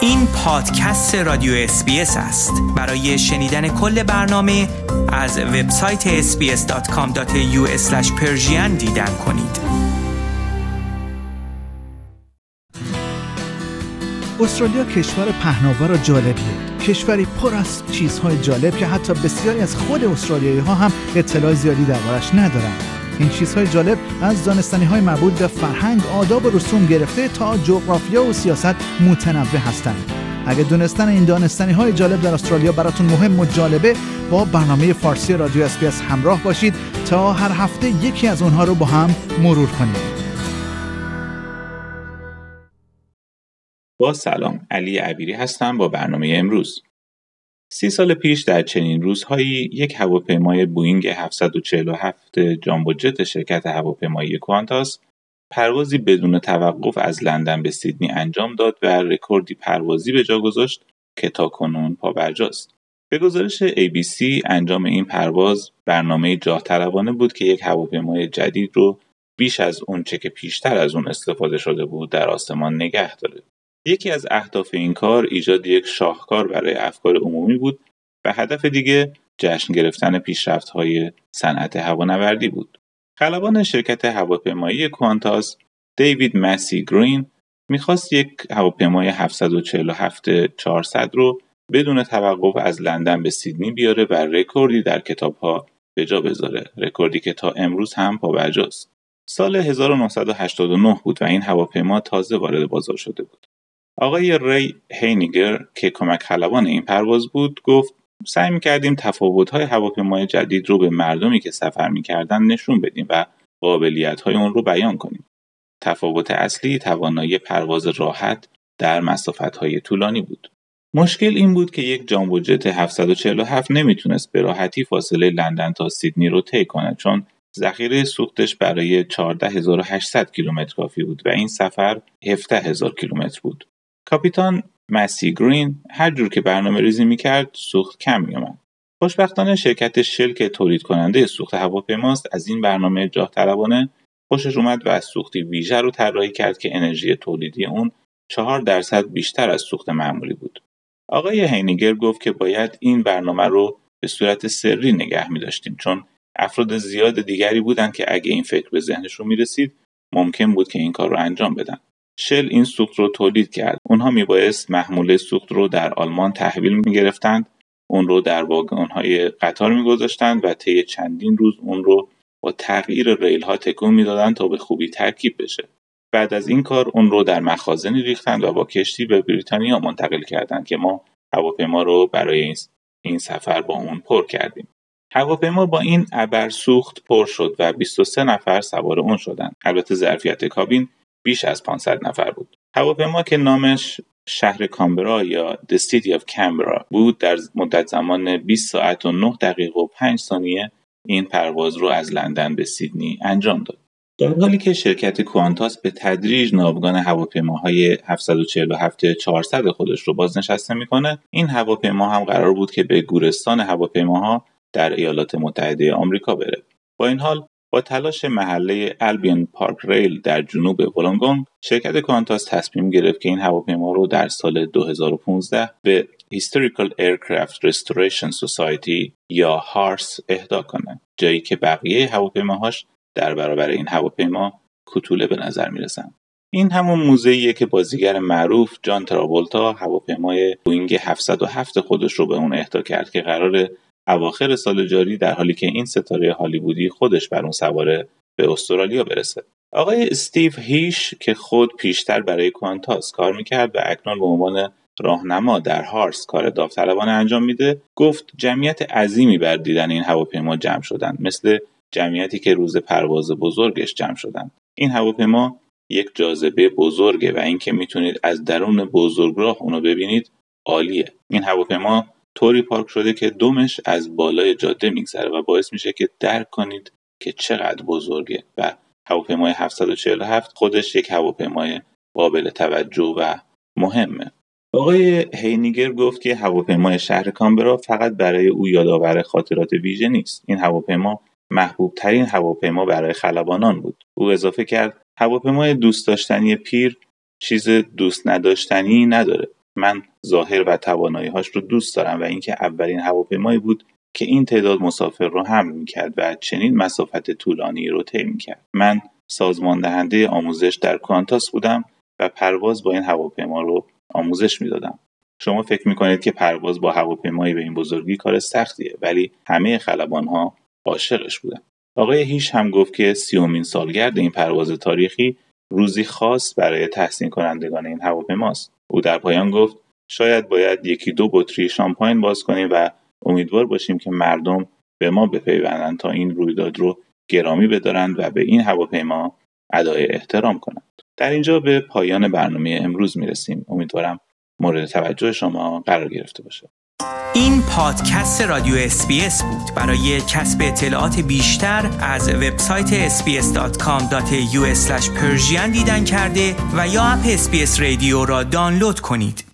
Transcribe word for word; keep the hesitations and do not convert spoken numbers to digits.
این پادکست رادیو اس بی اس است. برای شنیدن کل برنامه از وبسایت اس بی اس دات کام دات ای یو اسلش پرشین دیدن کنید. استرالیا کشور پهناور و جالبیه. کشوری پر از چیزهای جالب که حتی بسیاری از خود استرالیایی‌ها هم اطلاع زیادی دربارش ندارن. این چیزهای جالب از دانستنی‌های مربوط به فرهنگ، آداب و رسوم گرفته تا جغرافیا و سیاست متنوع هستند. اگه دونستن این دانستنی‌های جالب در استرالیا براتون مهم و جالبه، با برنامه فارسی رادیو اس بی اس همراه باشید تا هر هفته یکی از اونها رو با هم مرور کنیم. با سلام، علی عبیری هستم با برنامه امروز. سی سال پیش در چنین روزهایی یک هواپیمای بوئینگ هفتصد و چهل و هفت جامبو جت شرکت هواپیمایی کوانتاس پروازی بدون توقف از لندن به سیدنی انجام داد و رکوردی پروازی به جا گذاشت که تاکنون پابرجاست. به گزارش ای بی سی انجام این پرواز برنامه جاه طلبانه بود که یک هواپیمای جدید رو بیش از اونچه که پیشتر از اون استفاده شده بود در آسمان نگه داره. یکی از اهداف این کار ایجاد یک شاهکار برای افکار عمومی بود و هدف دیگه جشن گرفتن پیشرفت‌های صنعت هوانوردی بود. خلبان شرکت هواپیمایی کوانتاس، دیوید مسی گرین، میخواست یک هواپیمای هفتصد و چهل و هفت چهارصد رو بدون توقف از لندن به سیدنی بیاره و رکوردی در کتاب‌ها به جا بذاره، رکوردی که تا امروز هم پابرجاست. سال هزار و نهصد و هشتاد و نه بود و این هواپیما تازه وارد بازار شده بود. آقای ری هینیگر که کمک خلبان این پرواز بود گفت سعی می‌کردیم تفاوت‌های هواپیمای جدید رو به مردمی که سفر می‌کردن نشون بدیم و قابلیت‌های اون رو بیان کنیم. تفاوت اصلی توانایی پرواز راحت در مسافت‌های طولانی بود. مشکل این بود که یک جامبو جت هفتصد و چهل و هفت نمیتونست به راحتی فاصله لندن تا سیدنی رو طی کنه، چون ذخیره سوختش برای چهارده هزار و هشتصد کیلومتر کافی بود و این سفر هفده هزار کیلومتر بود. کاپیتان مسی گرین هر جور که برنامه ریزی میکرد سوخت کم میومد. خوشبختانه شرکت شل که تولید کننده سوخت هواپیماست از این برنامه جاه طلبانه خوشش اومد و از سوختی ویژه رو طراحی کرد که انرژی تولیدی اون چهار درصد بیشتر از سوخت معمولی بود. آقای هینیگر گفت که باید این برنامه رو به صورت سری نگه می‌داشتیم چون افراد زیاد دیگری بودن که اگه این فکر به ذهنشون میرسید ممکن بود که این کار رو انجام بدن. شل این سوخت رو تولید کرد. اونها میبایست محموله سوخت رو در آلمان تحویل میگرفتند، اون رو در واگن‌های قطار میگذاشتند و طی چندین روز اون رو با تغییر ریل ها تکون میدادند تا به خوبی ترکیب بشه. بعد از این کار اون رو در مخازنی ریختند و با کشتی به بریتانیا منتقل کردند که ما هواپیما رو برای این سفر با اون پر کردیم. هواپیما با این ابرسوخت پر شد و بیست و سه نفر سوار اون شدند. البته ظرفیت کابین بیش از پانصد نفر بود. هواپیما که نامش شهر کامبرا یا The City of Canberra بود در مدت زمان بیست ساعت و نه دقیقه و پنج ثانیه این پرواز رو از لندن به سیدنی انجام داد. در حالی که شرکت کوانتاس به تدریج ناوگان هواپیماهای هفتصد و چهل و هفت چهارصد خودش رو بازنشسته میکنه، این هواپیما هم قرار بود که به گورستان هواپیماها در ایالات متحده آمریکا بره. با این حال با تلاش محله البیون پارک ریل در جنوب ولونگونگ، شرکت کوانتاس تصمیم گرفت که این هواپیما رو در سال دو هزار و پانزده به Historical Aircraft Restoration Society یا هارس اهدا کنه، جایی که بقیه هواپیماهاش در برابر این هواپیما کوتوله به نظر میرسن. این همون موزه‌ایه که بازیگر معروف جان تراولتا هواپیمای بوئینگ هفتصد و هفت خودش رو به اون اهدا کرد که قراره اواخر سال جاری در حالی که این ستاره هالیوودی خودش بر اون سواره به استرالیا برسه. آقای استیو هیش که خود پیشتر برای کوانتاس کار میکرد و اکنون به عنوان راهنما در هارس کار داوطلبانه انجام میده، گفت جمعیت عظیمی بر دیدن این هواپیما جمع شدن، مثل جمعیتی که روز پرواز بزرگش جمع شدن. این هواپیما یک جاذبه بزرگه و اینکه میتونید از درون بزرگراه اونو ببینید عالیه. این هواپیما طوری پارک شده که دمش از بالای جاده میگذره و باعث میشه که درک کنید که چقدر بزرگه و هواپیمای هفتصد و چهل و هفت خودش یک هواپیمای قابل توجه و مهمه. آقای هینیگر گفت که هواپیمای شهر کامبرا فقط برای او یادآور خاطرات ویژه نیست. این هواپیما محبوب ترین هواپیما برای خلبانان بود. او اضافه کرد هواپیمای دوست داشتنی پیر چیز دوست نداشتنی نداره. من ظاهر و توانایی‌هاش رو دوست دارم و اینکه اولین هواپیمایی بود که این تعداد مسافر رو حمل می‌کرد و چنین مسافت طولانی رو طی می‌کرد. من سازمان دهنده آموزش در کوانتاس بودم و پرواز با این هواپیما رو آموزش میدادم. شما فکر میکنید که پرواز با هواپیمایی به این بزرگی کار سختیه، ولی همه خلبان‌ها عاشقش بودن. آقای هیش هم گفت که سیومین سالگرد این پرواز تاریخی روزی خاص برای تحسین کنندگان این هواپیماست. او در پایان گفت شاید باید یکی دو بطری شامپاین باز کنیم و امیدوار باشیم که مردم به ما بپیوندند تا این رویداد رو گرامی بدارند و به این هواپیما ادای احترام کنند. در اینجا به پایان برنامه امروز میرسیم. امیدوارم مورد توجه شما قرار گرفته باشه. این پادکست رادیو اس بی اس بود. برای کسب اطلاعات بیشتر از وبسایت اس بی اس دات کام دات یو اسلش پرژین دیدن کرده و یا اپ اس بی اس رادیو را دانلود کنید.